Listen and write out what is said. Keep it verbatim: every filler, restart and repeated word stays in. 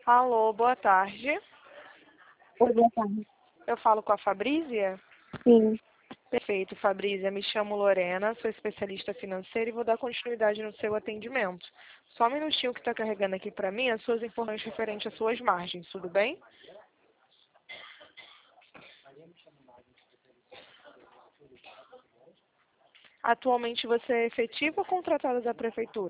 Alô, boa tarde. Oi, boa tarde. Eu falo com a Fabrízia? Sim. Perfeito, Fabrízia. Me chamo Lorena, sou especialista financeira e vou dar continuidade no seu atendimento. Só um minutinho que está carregando aqui para mim as suas informações referentes às suas margens, tudo bem? Atualmente você é efetivo ou contratado da prefeitura?